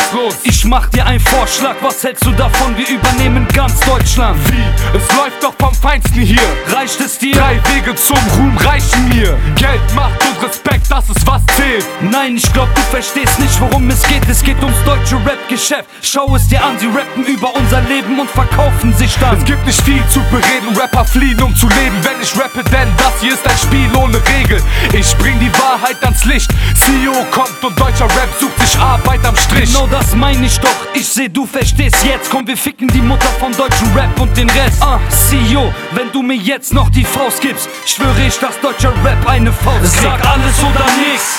ist los? Ich mach dir einen Vorschlag, was hältst du davon? Wir übernehmen ganz Deutschland. Wie? Es läuft doch vom Feinsten hier. Reicht es dir? 3 Wege zum Ruhm reichen mir. Geld, Macht und Respekt, das ist was zählt. Nein, ich glaub, du verstehst nicht, worum es geht. Es geht ums deutsche Rap-Geschäft. Schau es dir an, sie rappen über unser Leben und verkaufen sich dann. Es gibt nicht viel zu bereden, Rapper fliehen, um zu leben. Wenn ich rappe, denn das hier ist ein Spiel ohne Regel. Ich bring die Wahrheit ans Licht. CEO kommt und deutscher Rap sucht sich Arbeit am Strich. Genau das mein ich doch, ich seh, du verstehst jetzt. Komm, wir ficken die Mutter von deutschen Rap und den Rest. CEO, wenn du mir jetzt noch die Faust gibst, schwöre ich, dass deutscher Rap eine Faust kriegt. Sag alles oder nix.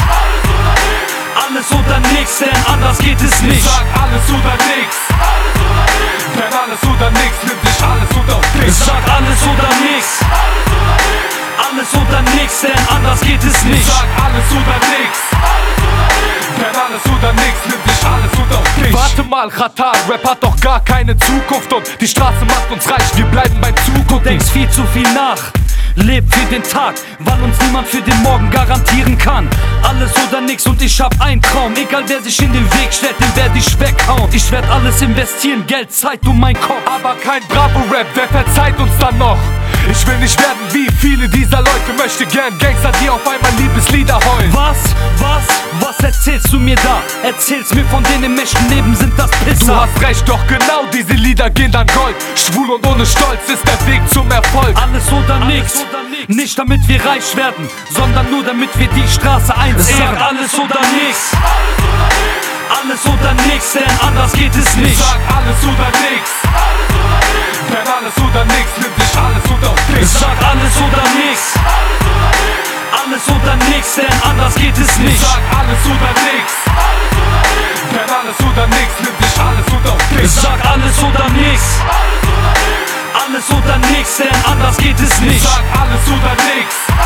Alles oder nix, denn anders geht es nicht. Sag alles oder nix. Denn alles oder nix nimmt dich alles unter dich. Sag alles oder nix. Alles oder nix, denn anders geht es nicht. Sag alles oder nix. Denn alles oder nix nimmt dich alles unter dich. Warte mal, Ratar, Rap hat doch gar keine Zukunft und die Straße macht uns reich, wir bleiben beim Zugucken. Du denkst viel zu viel nach. Leb für den Tag, weil uns niemand für den Morgen garantieren kann. Alles oder nix und ich hab einen Traum. Egal wer sich in den Weg stellt, den werd ich weghauen. Ich werd alles investieren, Geld, Zeit und mein Kopf. Aber kein Bravo-Rap, wer verzeiht uns dann noch? Ich will nicht werden wie viele dieser Leute, möchte gern Gangster, die auf einmal Liebeslieder heulen. Was erzählst du mir da? Erzählst mir von denen im echten Leben sind das Pisser. Du hast recht, doch genau diese Lieder gehen dann Gold. Schwul und ohne Stolz ist der Weg zum Erfolg. Alles oder nix. Nicht damit wir reich werden, sondern nur damit wir die Straße einzehren. Sag alles oder nix. Alles oder nix, denn anders geht es nicht. Sag alles oder nix. Denn alles oder nix nimmt dich alles unter dich. Sag alles oder nix. Alles oder nix, denn anders geht es nicht. Sag alles oder nix. Denn alles oder nix nimmt dich alles unter dich. Sag alles oder nix. Alles oder nix, denn anders geht es nicht. Sag alles oder nix.